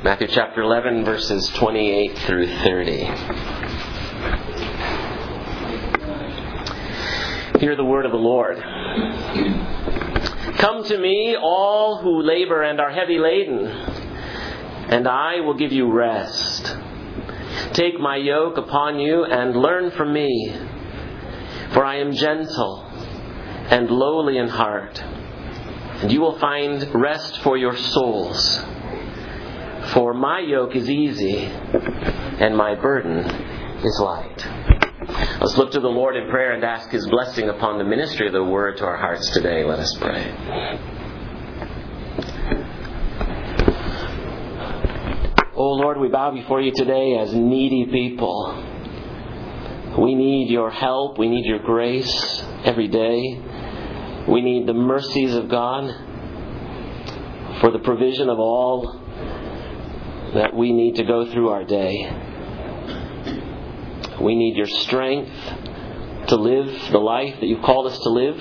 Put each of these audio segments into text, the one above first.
Matthew chapter 11, verses 28 through 30. Hear the word of the Lord. Come to me, all who labor and are heavy laden, and I will give you rest. Take my yoke upon you and learn from me, for I am gentle and lowly in heart, and you will find rest for your souls. For my yoke is easy, and my burden is light. Let's look to the Lord in prayer and ask His blessing upon the ministry of the Word to our hearts today. Let us pray. Oh Lord, we bow before you today as needy people. We need your help. We need your grace every day. We need the mercies of God for the provision of all that we need to go through our day. We need your strength to live the life that you've called us to live.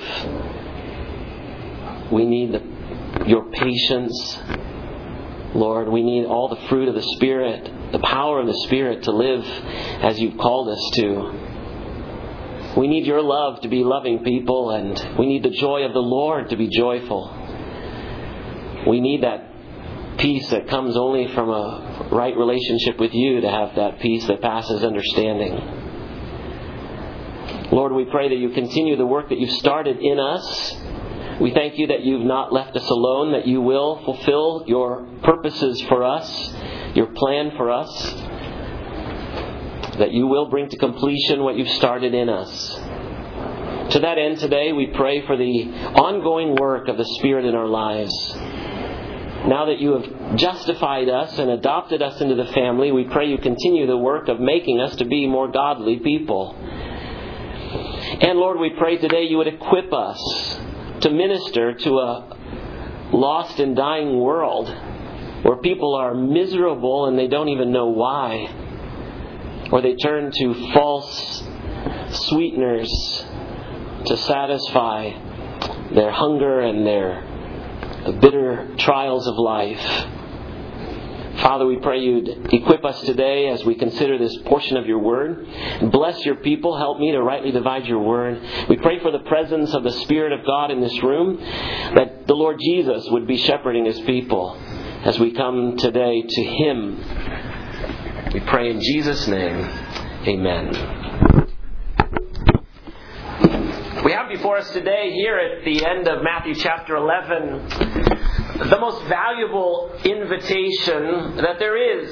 We need your patience, Lord. We need all the fruit of the Spirit, the power of the Spirit to live as you've called us to. We need your love to be loving people, and we need the joy of the Lord to be joyful. We need that peace that comes only from a right relationship with you to have that peace that passes understanding. Lord, we pray that you continue the work that you've started in us. We thank you that you've not left us alone, that you will fulfill your purposes for us, your plan for us, that you will bring to completion what you've started in us. To that end today, we pray for the ongoing work of the Spirit in our lives. Now that you have justified us and adopted us into the family, we pray you continue the work of making us to be more godly people. And Lord, we pray today you would equip us to minister to a lost and dying world where people are miserable and they don't even know why. Or they turn to false sweeteners to satisfy their hunger and their bitter trials of life. Father, we pray you'd equip us today as we consider this portion of your word. Bless your people. Help me to rightly divide your word. We pray for the presence of the Spirit of God in this room, that the Lord Jesus would be shepherding his people as we come today to him. We pray in Jesus' name. Amen. We have before us today, here at the end of Matthew chapter 11, the most valuable invitation that there is.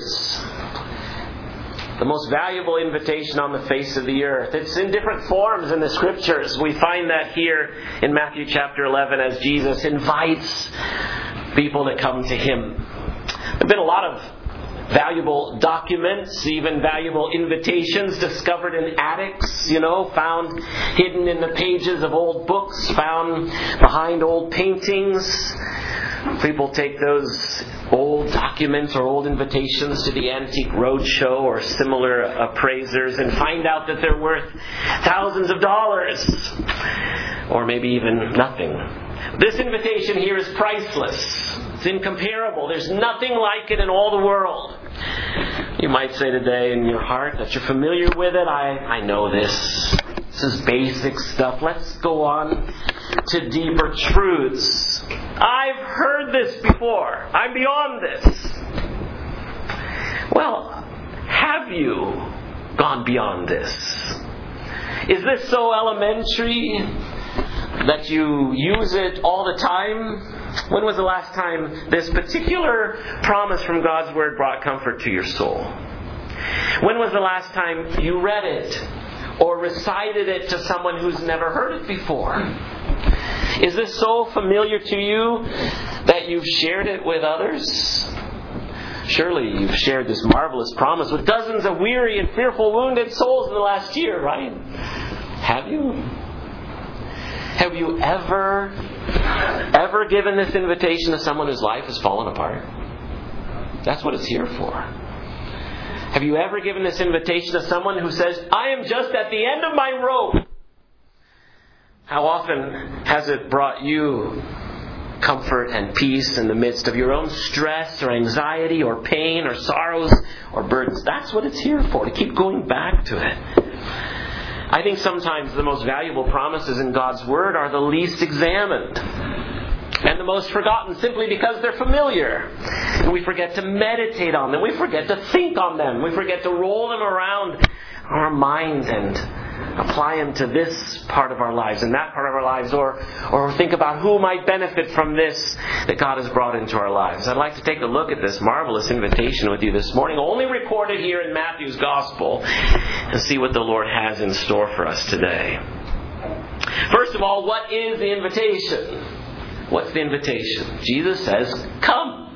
The most valuable invitation on the face of the earth. It's in different forms in the Scriptures. We find that here in Matthew chapter 11 as Jesus invites people to come to him. There have been a lot of valuable documents, even valuable invitations discovered in attics, found hidden in the pages of old books, found behind old paintings. People take those old documents or old invitations to the Antique Roadshow or similar appraisers and find out that they're worth thousands of dollars, or maybe even nothing. This invitation here is priceless. It's incomparable. There's nothing like it in all the world. You might say today in your heart that you're familiar with it. I know this. This is basic stuff. Let's go on to deeper truths. I've heard this before. I'm beyond this. Well, have you gone beyond this? Is this so elementary that you use it all the time? When was the last time this particular promise from God's Word brought comfort to your soul? When was the last time you read it or recited it to someone who's never heard it before? Is this so familiar to you that you've shared it with others? Surely you've shared this marvelous promise with dozens of weary and fearful wounded souls in the last year, right? Have you? Have you ever given this invitation to someone whose life has fallen apart? That's what it's here for. Have you ever given this invitation to someone who says, I am just at the end of my rope? How often has it brought you comfort and peace in the midst of your own stress or anxiety or pain or sorrows or burdens. That's what it's here for, to keep going back to it. I think sometimes the most valuable promises in God's Word are the least examined and the most forgotten, simply because they're familiar. And we forget to meditate on them. We forget to think on them. We forget to roll them around our mind and apply them to this part of our lives and that part of our lives, or think about who might benefit from this that God has brought into our lives. I'd like to take a look at this marvelous invitation with you this morning, only recorded here in Matthew's Gospel, and see what the Lord has in store for us today. First of all, what is the invitation? What's the invitation? Jesus says, come.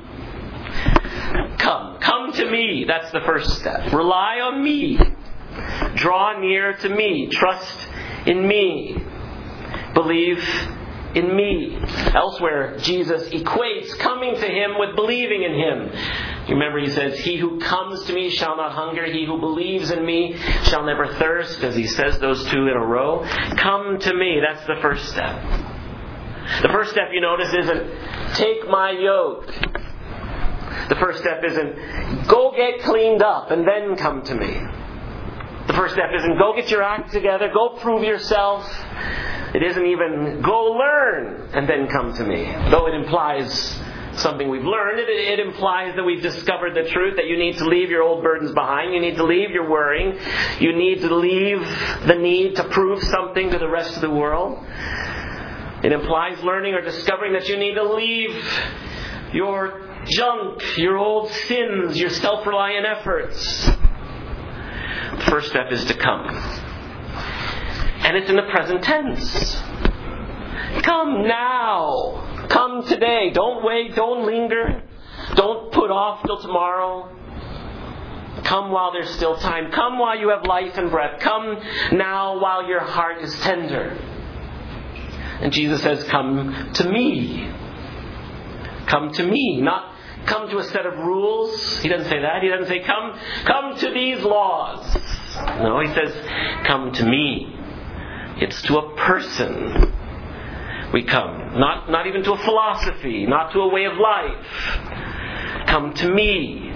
Come to me. That's the first step. Rely on me. Draw near to me. Trust in me. Believe in me. Elsewhere, Jesus equates coming to Him with believing in Him. You remember He says, he who comes to me shall not hunger. He who believes in me shall never thirst. As He says those two in a row. Come to me. That's the first step. The first step, you notice, isn't take my yoke. The first step isn't go get cleaned up and then come to me. The first step isn't go get your act together, go prove yourself. It isn't even go learn and then come to me. Though it implies something we've learned, it implies that we've discovered the truth, that you need to leave your old burdens behind. You need to leave your worrying. You need to leave the need to prove something to the rest of the world. It implies learning or discovering that you need to leave your junk, your old sins, your self-reliant efforts. The first step is to come. And it's in the present tense. Come now. Come today. Don't wait. Don't linger. Don't put off till tomorrow. Come while there's still time. Come while you have life and breath. Come now while your heart is tender. And Jesus says, come to me. Come to me. Not come to a set of rules. He doesn't say that. He doesn't say, come to these laws. No, He says, come to me. It's to a person we come. Not even to a philosophy. Not to a way of life. Come to me.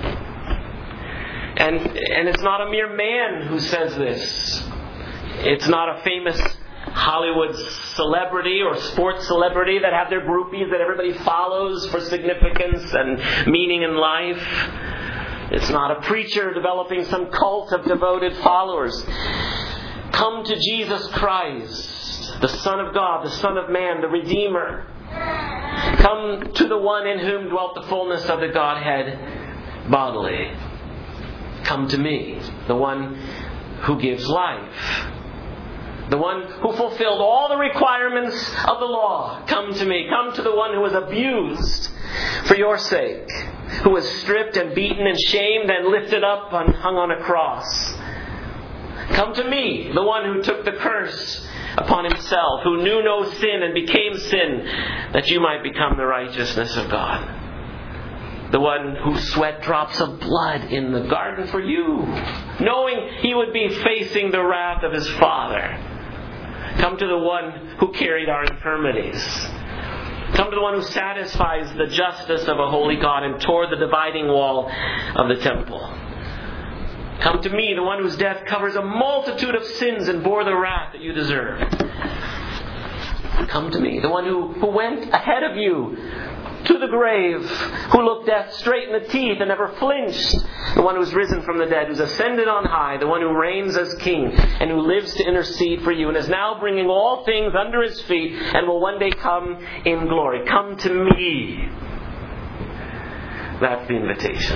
And it's not a mere man who says this. It's not a famous Hollywood celebrity or sports celebrity that have their groupies that everybody follows for significance and meaning in life. It's not a preacher developing some cult of devoted followers. Come to Jesus Christ, the Son of God, the Son of Man, the Redeemer. Come to the one in whom dwelt the fullness of the Godhead bodily. Come to me, the one who gives life. The one who fulfilled all the requirements of the law. Come to me. Come to the one who was abused for your sake. Who was stripped and beaten and shamed and lifted up and hung on a cross. Come to me. The one who took the curse upon Himself. Who knew no sin and became sin that you might become the righteousness of God. The one who sweat drops of blood in the garden for you. Knowing He would be facing the wrath of His Father. Come to the one who carried our infirmities. Come to the one who satisfies the justice of a holy God and tore the dividing wall of the temple. Come to me, the one whose death covers a multitude of sins and bore the wrath that you deserve. Come to me, the one who went ahead of you to the grave, who looked death straight in the teeth and never flinched. The one who's risen from the dead, who's ascended on high, the one who reigns as King and who lives to intercede for you and is now bringing all things under His feet and will one day come in glory. Come to me. That's the invitation.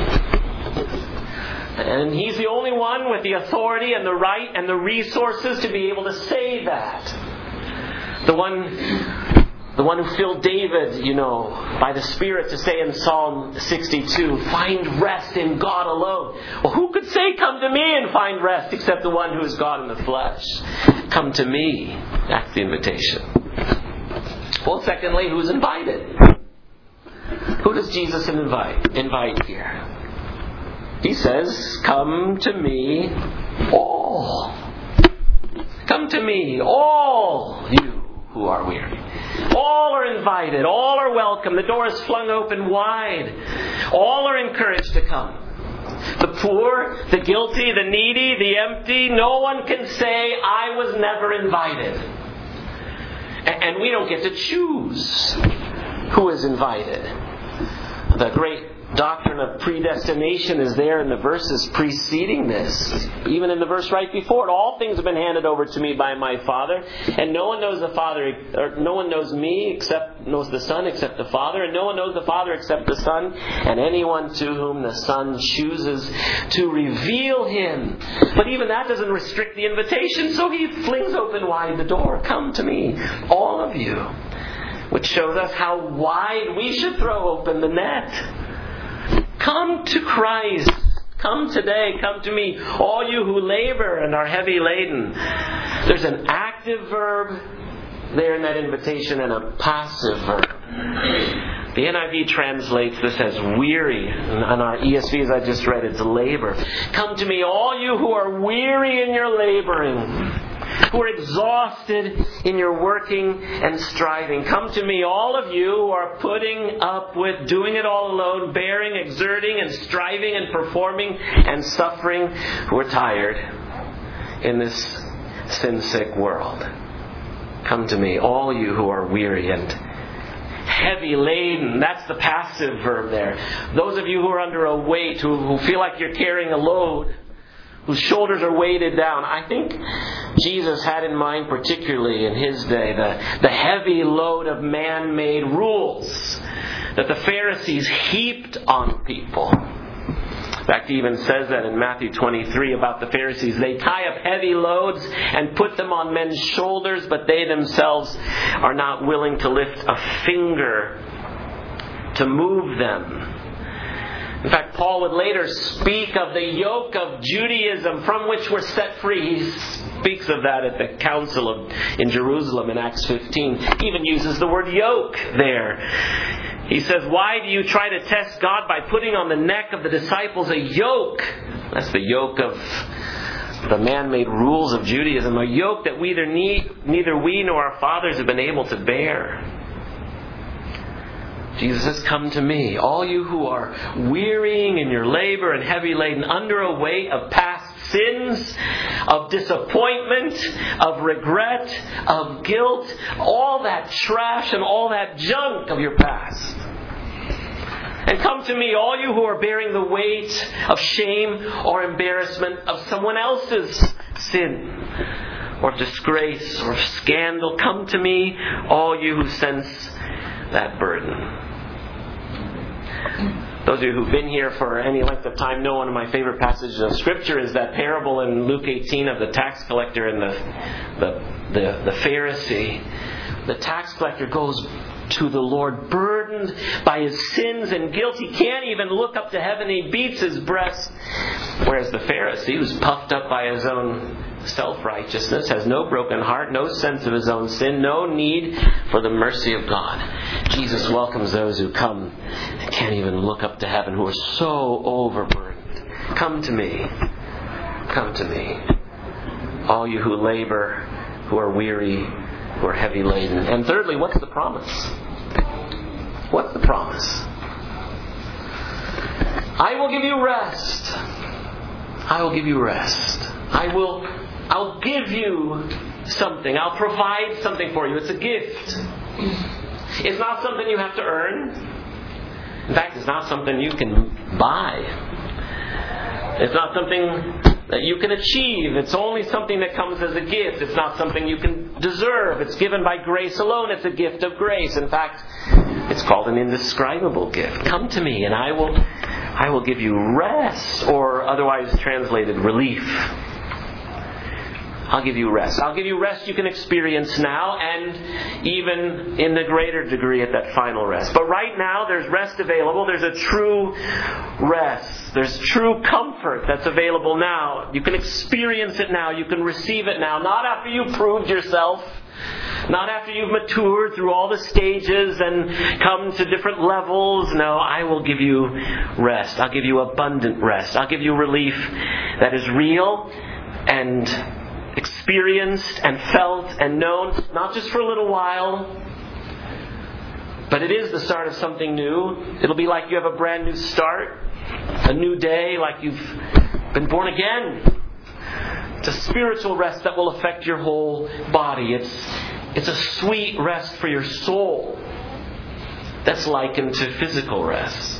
And He's the only one with the authority and the right and the resources to be able to say that. The one who filled David, by the Spirit to say in Psalm 62, find rest in God alone. Well, who could say, come to me and find rest, except the one who is God in the flesh? Come to me. That's the invitation. Well, secondly, who's invited? Who does Jesus invite here? He says, come to me all. Come to me, all you who are weary. All are invited. All are welcome. The door is flung open wide. All are encouraged to come. The poor, the guilty, the needy, the empty. No one can say, I was never invited. And we don't get to choose who is invited. The great doctrine of predestination is there in the verses preceding this. Even in the verse right before it, all things have been handed over to me by my Father, and no one knows the Father, or no one knows me except knows the Son except the Father, and no one knows the Father except the Son, and anyone to whom the Son chooses to reveal Him. But even that doesn't restrict the invitation, so He flings open wide the door. Come to me, all of you. Which shows us how wide we should throw open the net. Come to Christ. Come today. Come to me, all you who labor and are heavy laden. There's an active verb there in that invitation and a passive verb. The NIV translates this as weary. And on our ESV, as I just read, it's labor. Come to me, all you who are weary in your laboring, who are exhausted in your working and striving. Come to me, all of you who are putting up with doing it all alone, bearing, exerting, and striving and performing and suffering, who are tired in this sin-sick world. Come to me, all you who are weary and heavy laden. That's the passive verb there. Those of you who are under a weight, who feel like you're carrying a load, whose shoulders are weighted down. I think Jesus had in mind, particularly in His day, the heavy load of man-made rules that the Pharisees heaped on people. In fact, He even says that in Matthew 23 about the Pharisees. They tie up heavy loads and put them on men's shoulders, but they themselves are not willing to lift a finger to move them. In fact, Paul would later speak of the yoke of Judaism from which we're set free. He speaks of that at the council in Jerusalem in Acts 15. He even uses the word yoke there. He says, why do you try to test God by putting on the neck of the disciples a yoke? That's the yoke of the man-made rules of Judaism. A yoke that neither we nor our fathers have been able to bear. Jesus says, come to me, all you who are wearying in your labor and heavy laden under a weight of past sins, of disappointment, of regret, of guilt, all that trash and all that junk of your past. And come to me, all you who are bearing the weight of shame or embarrassment of someone else's sin, or of disgrace, or of scandal. Come to me, all you who sense that burden. Those of you who've been here for any length of time know one of my favorite passages of Scripture is that parable in Luke 18 of the tax collector and the Pharisee. The tax collector goes to the Lord burdened by his sins and guilt. He can't even look up to heaven. He beats his breast. Whereas the Pharisee, who's puffed up by his own self-righteousness, has no broken heart, no sense of his own sin, no need for the mercy of God. Jesus welcomes those who come and can't even look up to heaven, who are so overburdened. Come to me. Come to me. All you who labor, who are weary, who are heavy laden. And thirdly, what's the promise? What's the promise? I will give you rest. I will give you rest. I'll give you something. I'll provide something for you. It's a gift. It's not something you have to earn. In fact, it's not something you can buy. It's not something that you can achieve. It's only something that comes as a gift. It's not something you can deserve. It's given by grace alone. It's a gift of grace. In fact, it's called an indescribable gift. Come to me and I will give you rest, or otherwise translated relief. I'll give you rest. I'll give you rest you can experience now, and even in the greater degree at that final rest. But right now, there's rest available. There's a true rest. There's true comfort that's available now. You can experience it now. You can receive it now. Not after you've proved yourself. Not after you've matured through all the stages and come to different levels. No, I will give you rest. I'll give you abundant rest. I'll give you relief that is real and experienced and felt and known, not just for a little while, but it is the start of something new. It'll be like you have a brand new start, a new day, like you've been born again. It's a spiritual rest that will affect your whole body. It's a sweet rest for your soul that's likened to physical rest.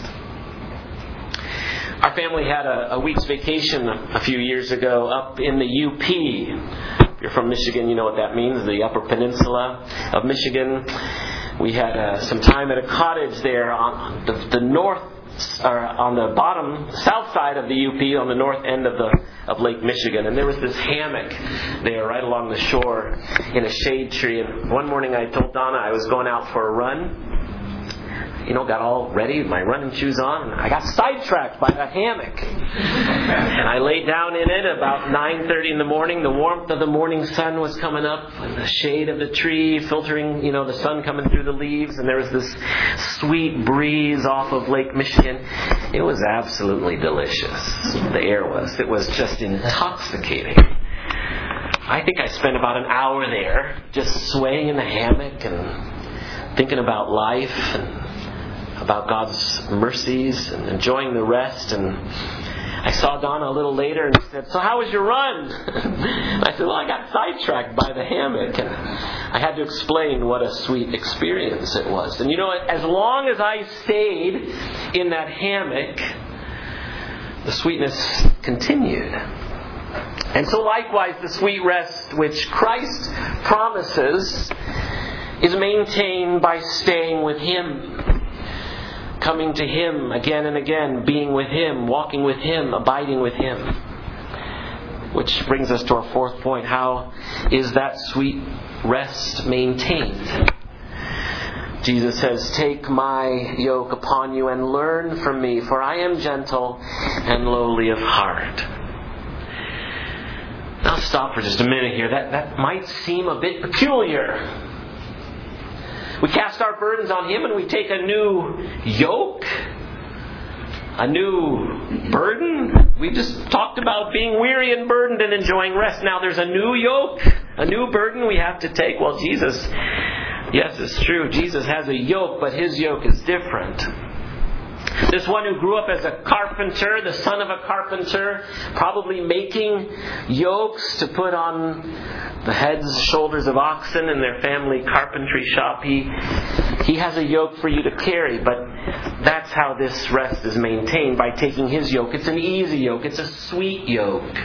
Our family had a week's vacation a few years ago up in the UP. If you're from Michigan, you know what that means, the Upper Peninsula of Michigan. We had some time at a cottage there on the north, or on the bottom, south side of the UP, on the north end of Lake Michigan. And there was this hammock there right along the shore in a shade tree. And one morning I told Donna I was going out for a run. Got all ready, my running shoes on, and I got sidetracked by the hammock. And I laid down in it about 9:30 in the morning. The warmth of the morning sun was coming up, and the shade of the tree filtering, the sun coming through the leaves, and there was this sweet breeze off of Lake Michigan. It was absolutely delicious. The air was. It was just intoxicating. I think I spent about an hour there, just swaying in the hammock and thinking about life and about God's mercies and enjoying the rest. And I saw Donna a little later and she said, "So how was your run?" I said, "Well, I got sidetracked by the hammock." And I had to explain what a sweet experience it was. And as long as I stayed in that hammock, the sweetness continued. And so likewise, the sweet rest which Christ promises is maintained by staying with Him. Coming to Him again and again, being with Him, walking with Him, abiding with Him. Which brings us to our fourth point. How is that sweet rest maintained? Jesus says, "Take my yoke upon you and learn from me, for I am gentle and lowly of heart." Now stop for just a minute here. That might seem a bit peculiar. We cast our burdens on Him and we take a new yoke, a new burden. We just talked about being weary and burdened and enjoying rest. Now there's a new yoke, a new burden we have to take. Well, Jesus, yes, it's true. Jesus has a yoke, but His yoke is different. This one who grew up as a carpenter, the son of a carpenter, probably making yokes to put on the heads, shoulders of oxen in their family carpentry shop. He has a yoke for you to carry, but that's how this rest is maintained, by taking His yoke. It's an easy yoke. It's a sweet yoke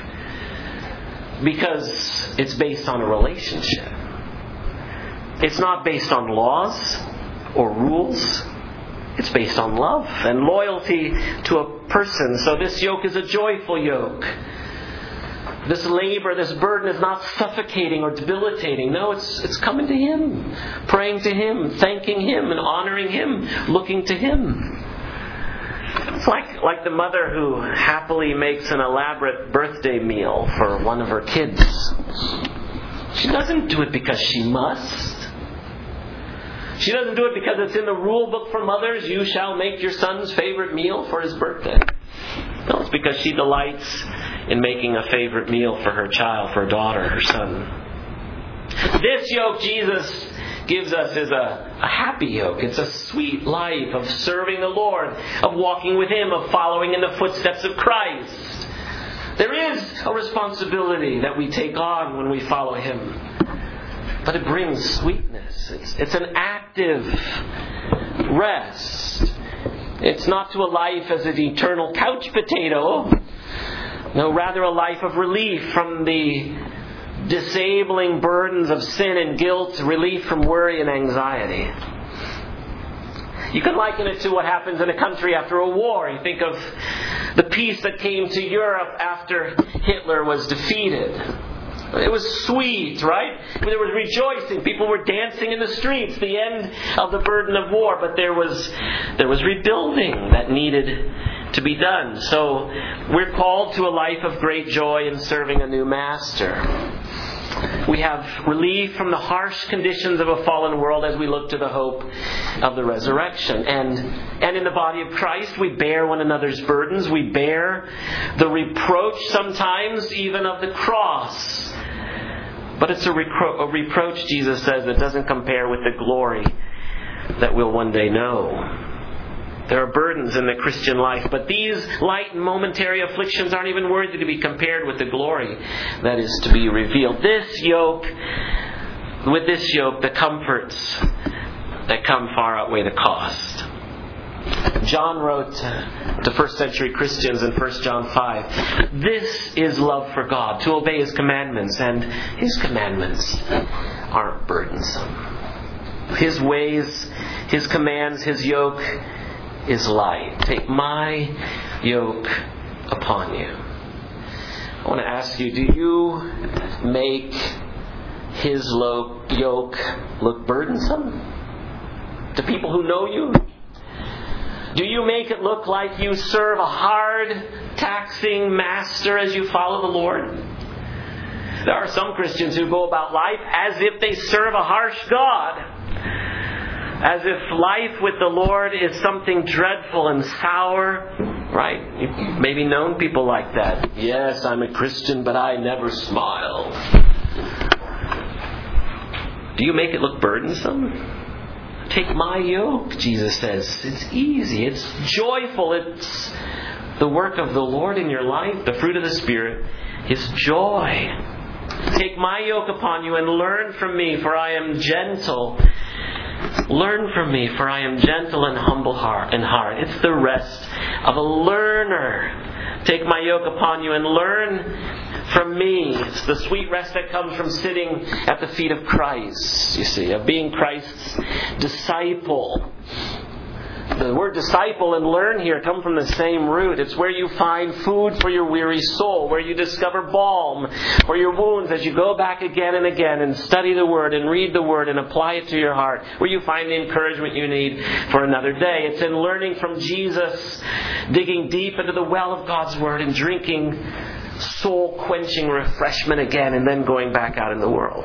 because it's based on a relationship. It's not based on laws or rules. It's based on love and loyalty to a person. So this yoke is a joyful yoke. This labor, this burden is not suffocating or debilitating. No, it's coming to Him, praying to Him, thanking Him and honoring Him, looking to Him. It's like the mother who happily makes an elaborate birthday meal for one of her kids. She doesn't do it because she must. She doesn't do it because it's in the rule book for mothers. You shall make your son's favorite meal for his birthday. No, it's because she delights in making a favorite meal for her child, for her daughter, her son. This yoke Jesus gives us is a happy yoke. It's a sweet life of serving the Lord, of walking with Him, of following in the footsteps of Christ. There is a responsibility that we take on when we follow Him. But it brings sweetness. It's an active rest. It's not to a life as an eternal couch potato. No, rather a life of relief from the disabling burdens of sin and guilt, relief from worry and anxiety. You can liken it to what happens in a country after a war. You think of the peace that came to Europe after Hitler was defeated. It was sweet, right? There was rejoicing. People were dancing in the streets. The end of the burden of war. But there was rebuilding that needed to be done. So we're called to a life of great joy in serving a new master. We have relief from the harsh conditions of a fallen world as we look to the hope of the resurrection. And in the body of Christ, we bear one another's burdens. We bear the reproach sometimes even of the cross. But it's a reproach, Jesus says, that doesn't compare with the glory that we'll one day know. There are burdens in the Christian life, but these light and momentary afflictions aren't even worthy to be compared with the glory that is to be revealed. With this yoke, the comforts that come far outweigh the cost. John wrote to first century Christians in 1 John 5, "This is love for God, to obey His commandments, and His commandments aren't burdensome. His ways, His commands, His yoke is light. Take my yoke upon you." I want to ask you, do you make His yoke look burdensome to people who know you? Do you make it look like you serve a hard, taxing master as you follow the Lord? There are some Christians who go about life as if they serve a harsh God. As if life with the Lord is something dreadful and sour. Right? You've maybe known people like that. "Yes, I'm a Christian, but I never smile." Do you make it look burdensome? Take my yoke, Jesus says. It's easy. It's joyful. It's the work of the Lord in your life. The fruit of the Spirit is joy. Take my yoke upon you and learn from me, for I am gentle. Learn from me, for I am gentle and humble in heart. It's the rest of a learner. Take my yoke upon you and learn from me. It's the sweet rest that comes from sitting at the feet of Christ, you see, of being Christ's disciple. The word disciple and learn here come from the same root. It's where you find food for your weary soul, where you discover balm for your wounds as you go back again and again and study the Word and read the Word and apply it to your heart, where you find the encouragement you need for another day. It's in learning from Jesus, digging deep into the well of God's Word and drinking soul-quenching refreshment again and then going back out in the world.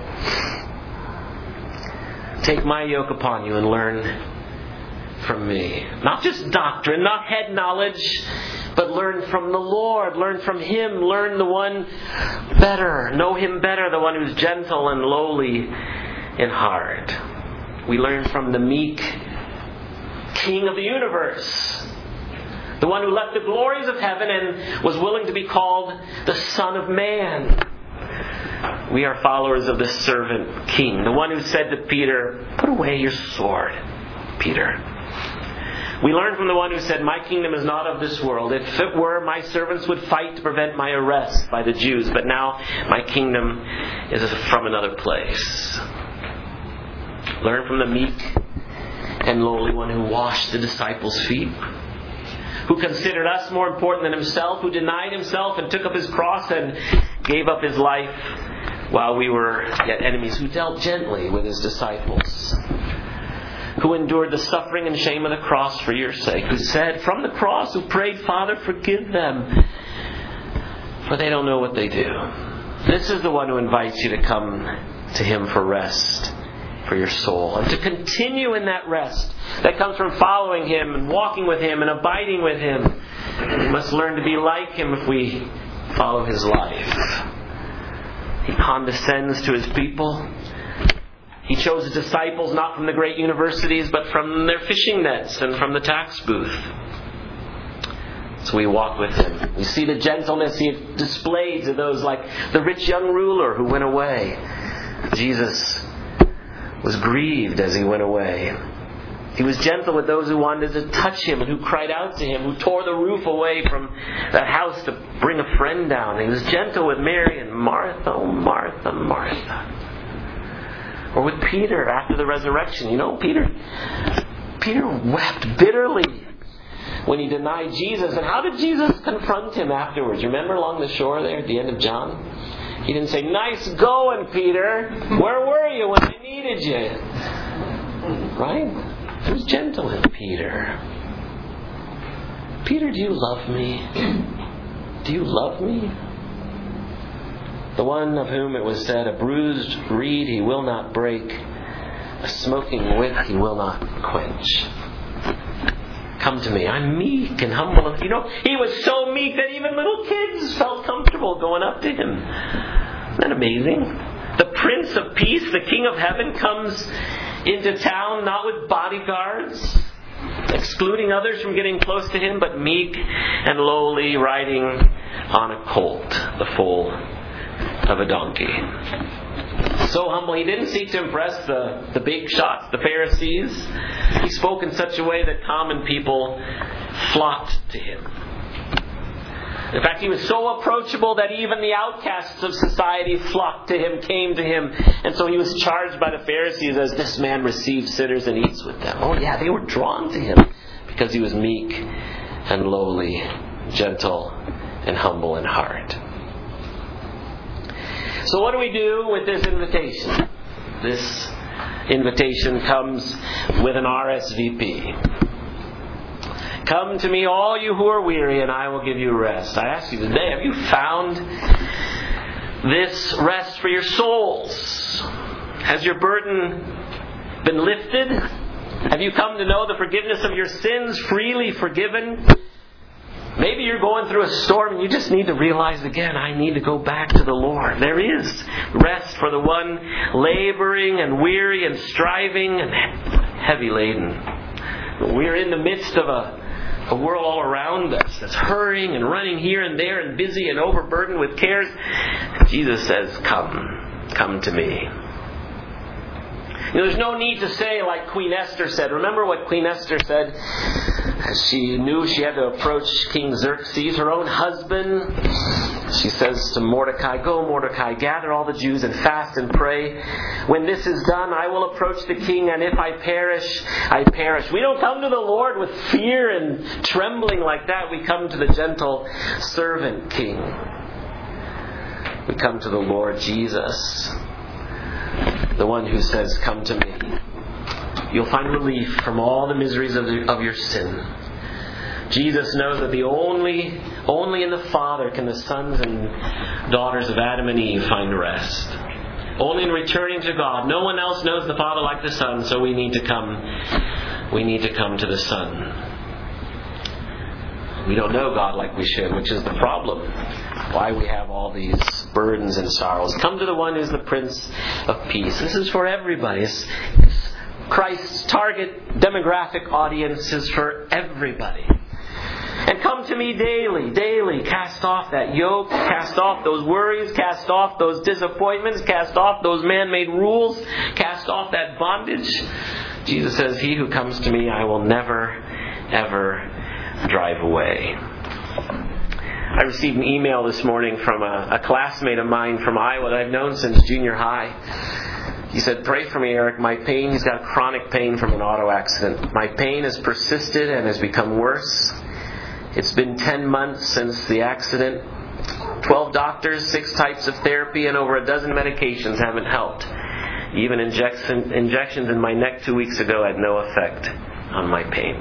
Take my yoke upon you and learn from me. Not just doctrine, not head knowledge, but learn from the Lord. Learn from Him. Learn the one better. Know Him better, the one who's gentle and lowly in heart. We learn from the meek King of the universe. The one who left the glories of heaven and was willing to be called the Son of Man. We are followers of the servant King. The one who said to Peter, "Put away your sword, Peter." We learn from the one who said, "My kingdom is not of this world. If it were, my servants would fight to prevent my arrest by the Jews. But now my kingdom is from another place." Learn from the meek and lowly one who washed the disciples' feet, who considered us more important than Himself, who denied Himself and took up His cross and gave up His life while we were yet enemies, who dealt gently with His disciples, who endured the suffering and shame of the cross for your sake, who said from the cross, who prayed, "Father, forgive them, for they don't know what they do." This is the one who invites you to come to Him for rest for your soul, and to continue in that rest that comes from following Him and walking with Him and abiding with Him. We must learn to be like Him if we follow His life. He condescends to His people. He chose His disciples not from the great universities, but from their fishing nets and from the tax booth. So we walk with Him. We see the gentleness He displayed to those like the rich young ruler who went away. Jesus was grieved as He went away. He was gentle with those who wanted to touch Him and who cried out to Him, who tore the roof away from that house to bring a friend down. He was gentle with Mary and Martha. Oh, Martha, Martha. Or with Peter after the resurrection. You know, Peter wept bitterly when he denied Jesus. And how did Jesus confront him afterwards? Remember along the shore there at the end of John? He didn't say, "Nice going, Peter. Where were you when I needed you?" Right? He was gentle with Peter. "Peter, do you love me? Do you love me?" The one of whom it was said, "A bruised reed He will not break, a smoking wick He will not quench." Come to me. I'm meek and humble. You know, He was so meek that even little kids felt comfortable going up to Him. Isn't that amazing? The Prince of Peace, the King of Heaven, comes into town not with bodyguards, excluding others from getting close to him, but meek and lowly, riding on a colt, the foal of a donkey. So humble, he didn't seek to impress the big shots, the Pharisees. He spoke in such a way that common people flocked to him. In fact, he was so approachable that even the outcasts of society flocked to him, came to him. And so he was charged by the Pharisees as, this man receives sinners and eats with them. Oh yeah, they were drawn to him because he was meek and lowly, gentle and humble in heart. So what do we do with this invitation? This invitation comes with an RSVP. Come to me, all you who are weary, and I will give you rest. I ask you today, have you found this rest for your souls? Has your burden been lifted? Have you come to know the forgiveness of your sins, freely forgiven? Maybe you're going through a storm and you just need to realize again, I need to go back to the Lord. There is rest for the one laboring and weary and striving and heavy laden. We're in the midst of a world all around us that's hurrying and running here and there and busy and overburdened with cares. Jesus says, come to me. There's no need to say like Queen Esther said. Remember what Queen Esther said? She knew she had to approach King Xerxes, her own husband. She says to Mordecai, go Mordecai, gather all the Jews and fast and pray. When this is done, I will approach the king, and if I perish, I perish. We don't come to the Lord with fear and trembling like that. We come to the gentle servant king. We come to the Lord Jesus, the one who says, come to me. You'll find relief from all the miseries of your sin. Jesus knows that only in the Father can the sons and daughters of Adam and Eve find rest. Only in returning to God. No one else knows the Father like the Son, so we need to come. We need to come to the Son. We don't know God like we should, which is the problem. Why we have all these burdens and sorrows. Come to the one who's the Prince of Peace. This is for everybody. It's Christ's target demographic audience is for everybody. And come to me daily, daily. Cast off that yoke, cast off those worries, cast off those disappointments, cast off those man-made rules, cast off that bondage. Jesus says, he who comes to me, I will never, ever drive away. I received an email this morning from a classmate of mine from Iowa that I've known since junior high. He said, pray for me, Eric. My pain, he's got chronic pain from an auto accident. My pain has persisted and has become worse. It's been 10 months since the accident. 12 doctors, 6 types of therapy, and over a dozen medications haven't helped. Even injections in my neck 2 weeks ago had no effect on my pain.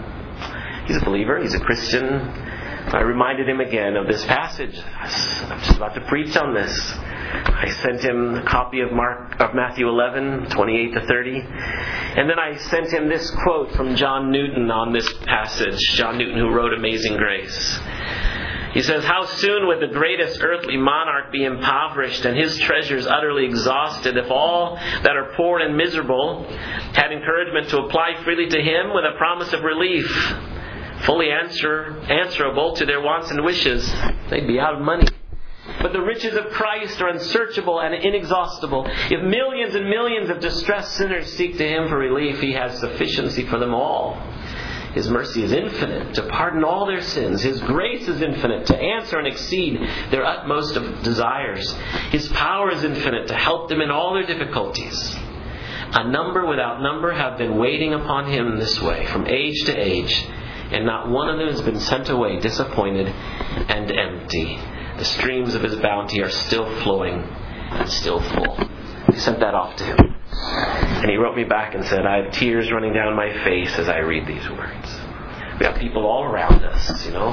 He's a believer. He's a Christian. I reminded him again of this passage. I'm just about to preach on this. I sent him a copy of Matthew 11, 28 to 30. And then I sent him this quote from John Newton on this passage. John Newton, who wrote Amazing Grace. He says, how soon would the greatest earthly monarch be impoverished and his treasures utterly exhausted if all that are poor and miserable had encouragement to apply freely to him with a promise of relief, fully answerable to their wants and wishes. They'd be out of money. But the riches of Christ are unsearchable and inexhaustible. If millions and millions of distressed sinners seek to him for relief, he has sufficiency for them all. His mercy is infinite to pardon all their sins. His grace is infinite to answer and exceed their utmost of desires. His power is infinite to help them in all their difficulties. A number without number have been waiting upon him this way, from age to age, and not one of them has been sent away disappointed and empty. The streams of his bounty are still flowing and still full. I sent that off to him. And he wrote me back and said, I have tears running down my face as I read these words. We have people all around us, who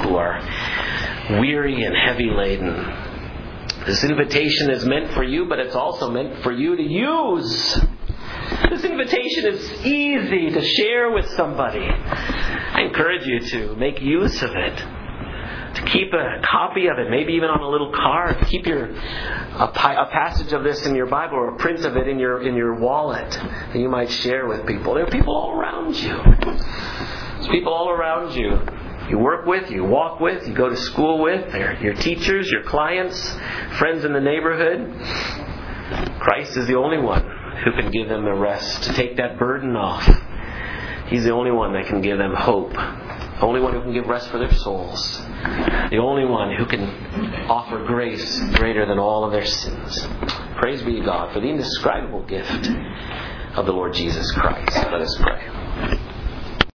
are weary and heavy laden. This invitation is meant for you, but it's also meant for you to use. This invitation is easy to share with somebody. I encourage you to make use of it. to keep a copy of it, maybe even on a little card. Keep a passage of this in your Bible or a print of it in your wallet that you might share with people. There are people all around you. There's people all around you. You work with, you walk with, you go to school with, your teachers, your clients, friends in the neighborhood. Christ is the only one who can give them the rest, to take that burden off. He's the only one that can give them hope. The only one who can give rest for their souls. The only one who can offer grace greater than all of their sins. Praise be to God for the indescribable gift of the Lord Jesus Christ. Let us pray.